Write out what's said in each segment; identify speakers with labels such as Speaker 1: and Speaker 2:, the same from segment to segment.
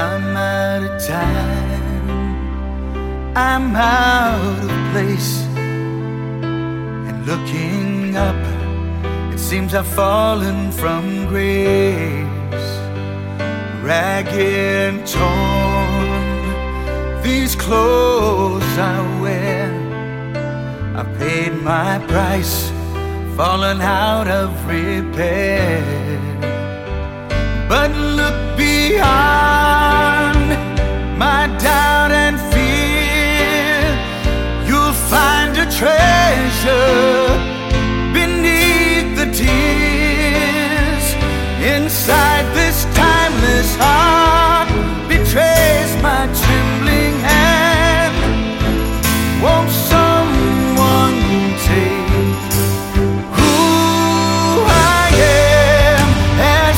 Speaker 1: I'm out of time, I'm out of place, and looking up, it seems I've fallen from grace. Ragged and torn, these clothes I wear, I paid my price, fallen out of repair. But look beyond my doubt and fear, you'll find a treasure beneath the tears. Inside this timeless heart betrays my trembling hand. Won't someone take who I am as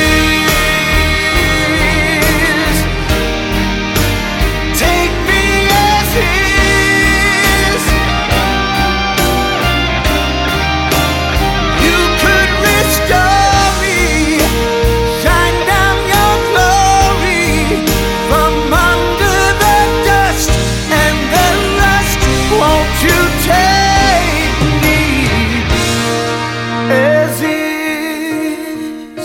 Speaker 1: is? Take me as is. You could restore me, shine down your glory from under the dust and the rust. Won't you take me as is?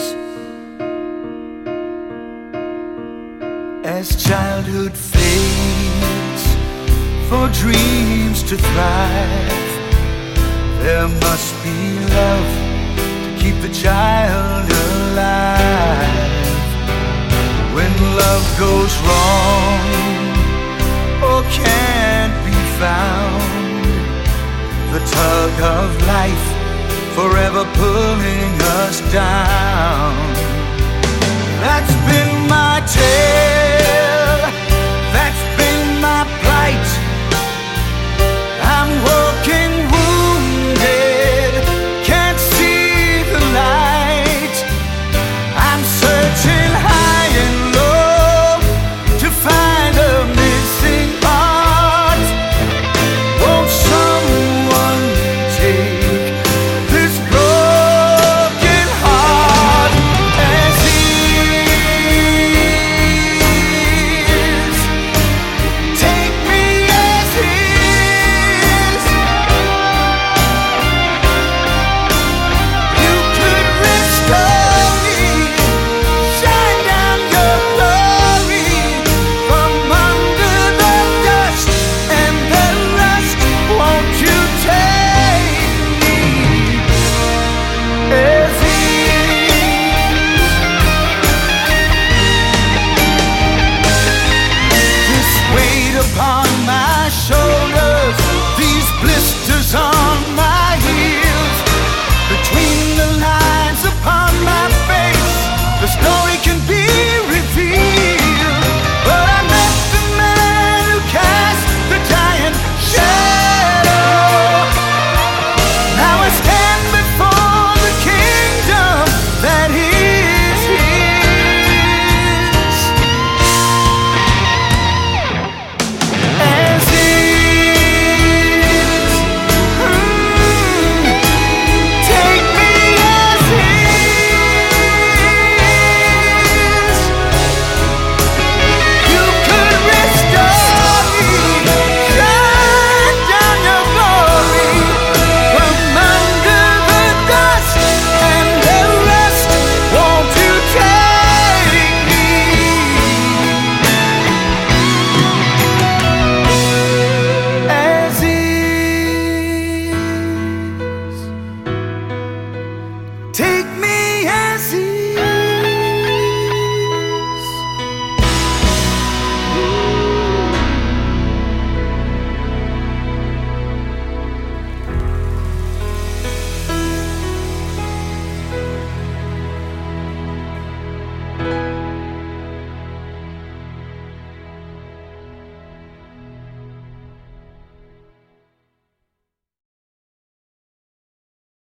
Speaker 1: As childhood fades for dreams to thrive, there must be love to keep the child alive. When love goes wrong or can't be found, the tug of life forever pulling us down. That's been my